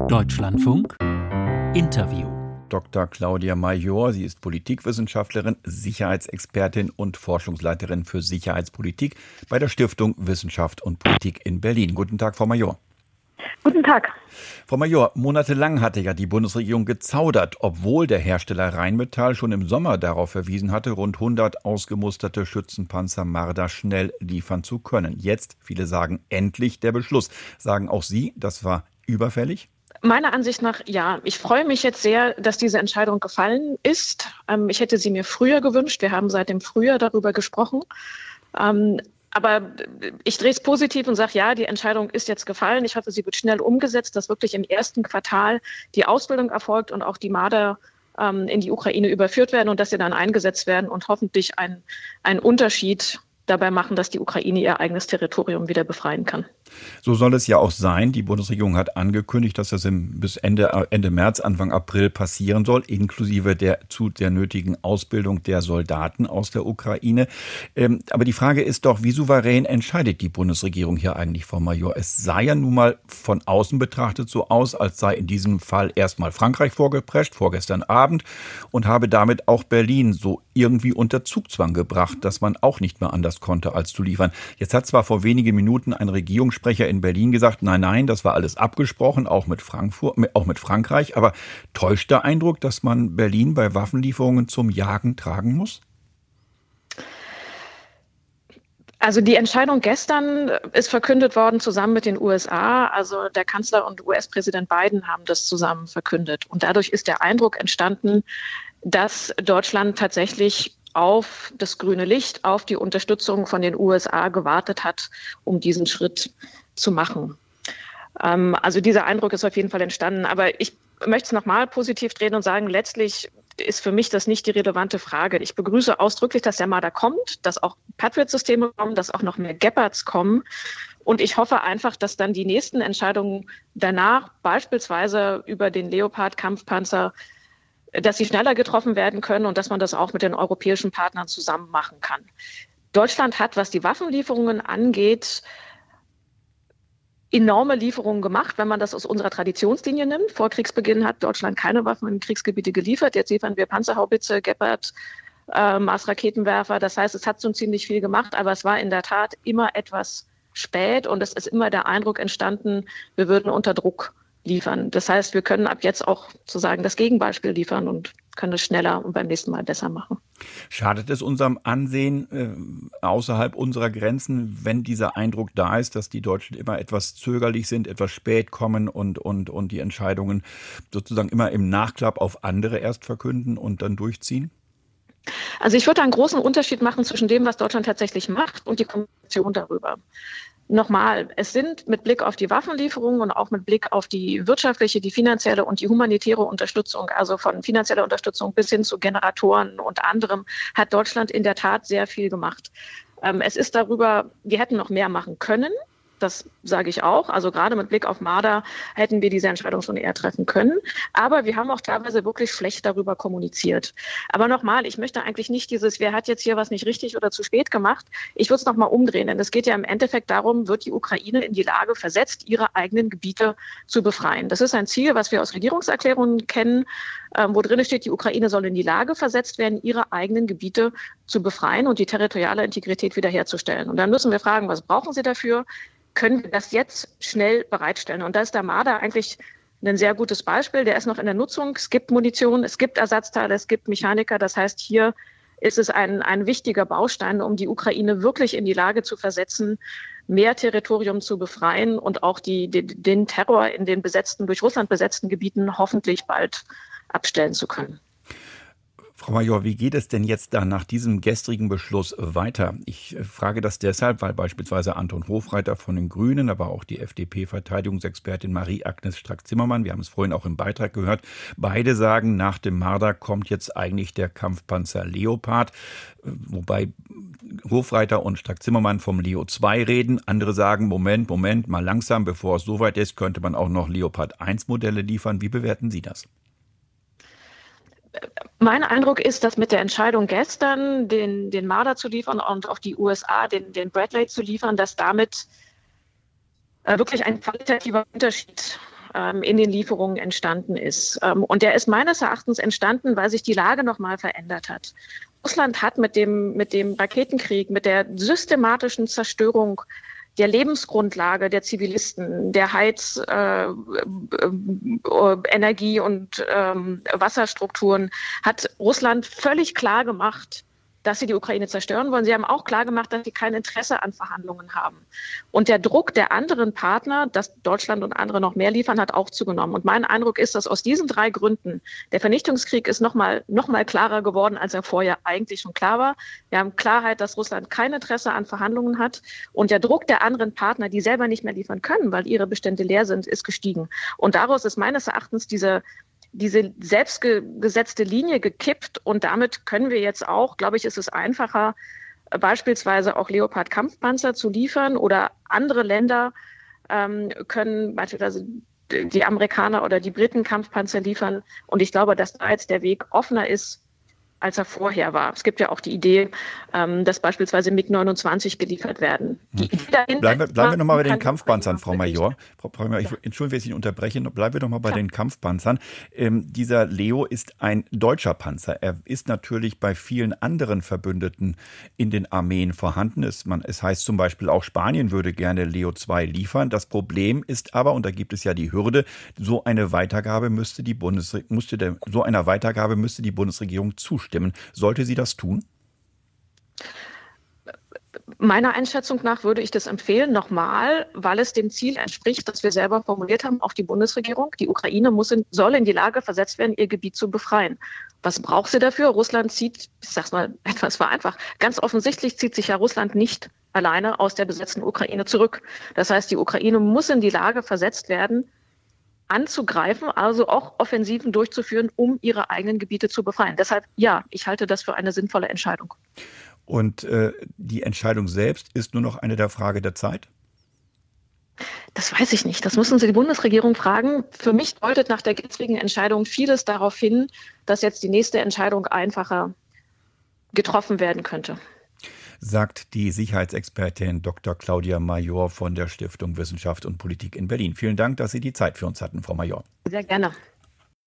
Deutschlandfunk Interview. Dr. Claudia Major, sie ist Politikwissenschaftlerin, Sicherheitsexpertin und Forschungsleiterin für Sicherheitspolitik bei der Stiftung Wissenschaft und Politik in Berlin. Guten Tag, Frau Major. Guten Tag. Frau Major, monatelang hatte ja die Bundesregierung gezaudert, obwohl der Hersteller Rheinmetall schon im Sommer darauf verwiesen hatte, rund 100 ausgemusterte Schützenpanzer Marder schnell liefern zu können. Jetzt, viele sagen, endlich der Beschluss. Sagen auch Sie, das war überfällig? Meiner Ansicht nach ja. Ich freue mich jetzt sehr, dass diese Entscheidung gefallen ist. Ich hätte sie mir früher gewünscht. Wir haben seit dem Frühjahr darüber gesprochen. Aber ich drehe es positiv und sage, ja, die Entscheidung ist jetzt gefallen. Ich hoffe, sie wird schnell umgesetzt, dass wirklich im ersten Quartal die Ausbildung erfolgt und auch die Marder in die Ukraine überführt werden und dass sie dann eingesetzt werden und hoffentlich einen Unterschied dabei machen, dass die Ukraine ihr eigenes Territorium wieder befreien kann. So soll es ja auch sein. Die Bundesregierung hat angekündigt, dass das bis Ende März, Anfang April passieren soll, inklusive der nötigen Ausbildung der Soldaten aus der Ukraine. Aber die Frage ist doch, wie souverän entscheidet die Bundesregierung hier eigentlich, Frau Major? Es sah ja nun mal von außen betrachtet so aus, als sei in diesem Fall erstmal Frankreich vorgeprescht, vorgestern Abend, und habe damit auch Berlin so irgendwie unter Zugzwang gebracht, dass man auch nicht mehr anders konnte, als zu liefern. Jetzt hat zwar vor wenigen Minuten ein Regierungssprecher in Berlin gesagt, nein, das war alles abgesprochen, auch mit Frankreich. Aber täuscht der Eindruck, dass man Berlin bei Waffenlieferungen zum Jagen tragen muss? Also die Entscheidung gestern ist verkündet worden zusammen mit den USA. Also der Kanzler und US-Präsident Biden haben das zusammen verkündet. Und dadurch ist der Eindruck entstanden, dass Deutschland tatsächlich auf das grüne Licht, auf die Unterstützung von den USA gewartet hat, um diesen Schritt zu machen. Also dieser Eindruck ist auf jeden Fall entstanden. Aber ich möchte es nochmal positiv drehen und sagen, letztlich ist für mich das nicht die relevante Frage. Ich begrüße ausdrücklich, dass der Marder kommt, dass auch Patriot-Systeme kommen, dass auch noch mehr Gepards kommen. Und ich hoffe einfach, dass dann die nächsten Entscheidungen danach, beispielsweise über den Leopard-Kampfpanzer, dass sie schneller getroffen werden können und dass man das auch mit den europäischen Partnern zusammen machen kann. Deutschland hat, was die Waffenlieferungen angeht, enorme Lieferungen gemacht, wenn man das aus unserer Traditionslinie nimmt. Vor Kriegsbeginn hat Deutschland keine Waffen in Kriegsgebiete geliefert. Jetzt liefern wir Panzerhaubitze, Gepard, Mars-Raketenwerfer. Das heißt, es hat schon ziemlich viel gemacht, aber es war in der Tat immer etwas spät und es ist immer der Eindruck entstanden, wir würden unter Druck liefern. Das heißt, wir können ab jetzt auch sozusagen das Gegenbeispiel liefern und können es schneller und beim nächsten Mal besser machen. Schadet es unserem Ansehen außerhalb unserer Grenzen, wenn dieser Eindruck da ist, dass die Deutschen immer etwas zögerlich sind, etwas spät kommen und die Entscheidungen sozusagen immer im Nachklapp auf andere erst verkünden und dann durchziehen? Also ich würde einen großen Unterschied machen zwischen dem, was Deutschland tatsächlich macht und die Kommunikation darüber. Nochmal, es sind mit Blick auf die Waffenlieferungen und auch mit Blick auf die wirtschaftliche, die finanzielle und die humanitäre Unterstützung, also von finanzieller Unterstützung bis hin zu Generatoren und anderem, hat Deutschland in der Tat sehr viel gemacht. Es ist darüber, wir hätten noch mehr machen können. Das sage ich auch. Also gerade mit Blick auf Marder hätten wir diese Entscheidung schon eher treffen können. Aber wir haben auch teilweise wirklich schlecht darüber kommuniziert. Aber nochmal, ich möchte eigentlich nicht wer hat jetzt hier was nicht richtig oder zu spät gemacht. Ich würde es nochmal umdrehen, denn es geht ja im Endeffekt darum, wird die Ukraine in die Lage versetzt, ihre eigenen Gebiete zu befreien. Das ist ein Ziel, was wir aus Regierungserklärungen kennen, wo drin steht, die Ukraine soll in die Lage versetzt werden, ihre eigenen Gebiete zu befreien und die territoriale Integrität wiederherzustellen. Und dann müssen wir fragen, was brauchen sie dafür? Können wir das jetzt schnell bereitstellen? Und da ist der Marder eigentlich ein sehr gutes Beispiel. Der ist noch in der Nutzung. Es gibt Munition, es gibt Ersatzteile, es gibt Mechaniker. Das heißt, hier ist es ein wichtiger Baustein, um die Ukraine wirklich in die Lage zu versetzen, mehr Territorium zu befreien und auch den Terror in den durch Russland besetzten Gebieten hoffentlich bald abstellen zu können. Frau Major, wie geht es denn jetzt dann nach diesem gestrigen Beschluss weiter? Ich frage das deshalb, weil beispielsweise Anton Hofreiter von den Grünen, aber auch die FDP-Verteidigungsexpertin Marie-Agnes Strack-Zimmermann, wir haben es vorhin auch im Beitrag gehört, beide sagen, nach dem Marder kommt jetzt eigentlich der Kampfpanzer Leopard, wobei Hofreiter und Strack-Zimmermann vom Leo 2 reden. Andere sagen, Moment, mal langsam, bevor es soweit ist, könnte man auch noch Leopard 1 Modelle liefern. Wie bewerten Sie das? Mein Eindruck ist, dass mit der Entscheidung gestern, den Marder zu liefern und auf die USA den Bradley zu liefern, dass damit wirklich ein qualitativer Unterschied in den Lieferungen entstanden ist. Und der ist meines Erachtens entstanden, weil sich die Lage nochmal verändert hat. Russland hat mit dem Raketenkrieg, mit der systematischen Zerstörung der Lebensgrundlage der Zivilisten, der Energie- und Wasserstrukturen, hat Russland völlig klar gemacht, dass sie die Ukraine zerstören wollen. Sie haben auch klar gemacht, dass sie kein Interesse an Verhandlungen haben. Und der Druck der anderen Partner, dass Deutschland und andere noch mehr liefern, hat auch zugenommen. Und mein Eindruck ist, dass aus diesen 3 Gründen der Vernichtungskrieg ist noch mal klarer geworden, als er vorher eigentlich schon klar war. Wir haben Klarheit, dass Russland kein Interesse an Verhandlungen hat. Und der Druck der anderen Partner, die selber nicht mehr liefern können, weil ihre Bestände leer sind, ist gestiegen. Und daraus ist meines Erachtens diese selbstgesetzte Linie gekippt und damit können wir jetzt auch, glaube ich, ist es einfacher, beispielsweise auch Leopard-Kampfpanzer zu liefern oder andere Länder können beispielsweise die Amerikaner oder die Briten Kampfpanzer liefern und ich glaube, dass da jetzt der Weg offener ist, als er vorher war. Es gibt ja auch die Idee, dass beispielsweise MiG-29 geliefert werden. Bleiben wir nochmal bei den Kampfpanzern, Frau Major. Entschuldigung, wenn ich Sie unterbreche. Bleiben wir doch mal bei den Kampfpanzern. Dieser Leo ist ein deutscher Panzer. Er ist natürlich bei vielen anderen Verbündeten in den Armeen vorhanden. Es heißt zum Beispiel auch, Spanien würde gerne Leo 2 liefern. Das Problem ist aber, und da gibt es ja die Hürde, so einer Weitergabe müsste die Bundesregierung zustimmen. Sollte sie das tun? Meiner Einschätzung nach würde ich das empfehlen, nochmal, weil es dem Ziel entspricht, das wir selber formuliert haben, auch die Bundesregierung. Die Ukraine soll in die Lage versetzt werden, ihr Gebiet zu befreien. Was braucht sie dafür? Russland zieht, ich sag's mal etwas vereinfacht, ganz offensichtlich zieht sich ja Russland nicht alleine aus der besetzten Ukraine zurück. Das heißt, die Ukraine muss in die Lage versetzt werden, anzugreifen, also auch Offensiven durchzuführen, um ihre eigenen Gebiete zu befreien. Deshalb, ja, ich halte das für eine sinnvolle Entscheidung. Und die Entscheidung selbst ist nur noch eine Frage der Zeit? Das weiß ich nicht. Das müssen Sie die Bundesregierung fragen. Für mich deutet nach der gestrigen Entscheidung vieles darauf hin, dass jetzt die nächste Entscheidung einfacher getroffen werden könnte. Sagt die Sicherheitsexpertin Dr. Claudia Major von der Stiftung Wissenschaft und Politik in Berlin. Vielen Dank, dass Sie die Zeit für uns hatten, Frau Major. Sehr gerne.